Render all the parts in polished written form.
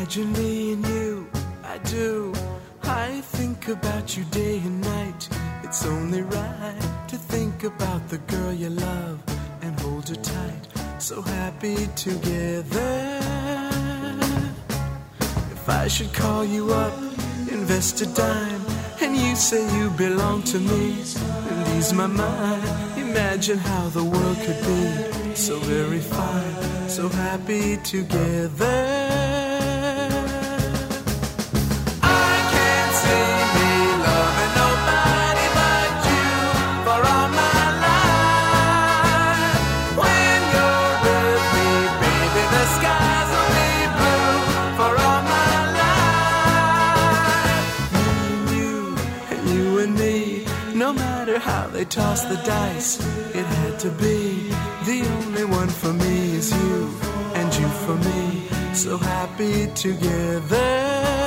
Imagine me and you, I do. I think about you day and night. It's only right to think about the girl you love and hold her tight. So happy together. If I should call you up, invest a dime, and you say you belong to me, and ease my mind. Imagine how the world could be so very fine, so happy together. No matter how they toss the dice, it had to be. The only one for me is you, and you for me, so happy together.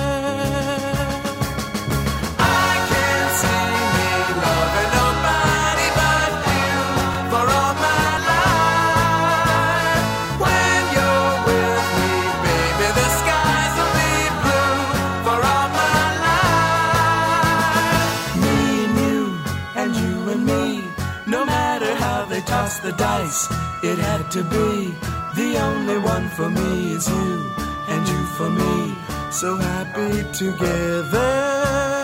Toss the dice, it had to be. The only one for me is you, and you for me, so happy together.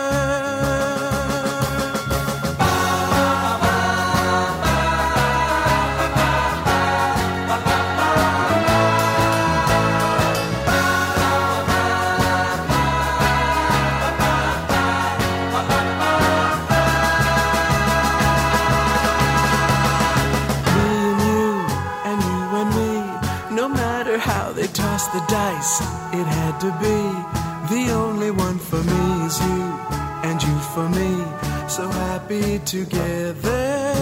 No matter how they toss the dice, it had to be. The only one for me is you, and you for me, so happy together.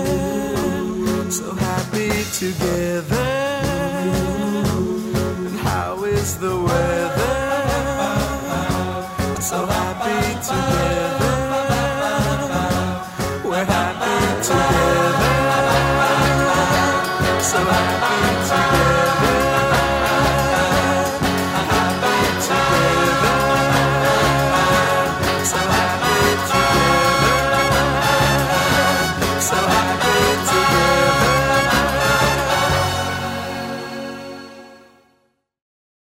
So happy together. And how is the weather? So happy together. We're happy together. So happy.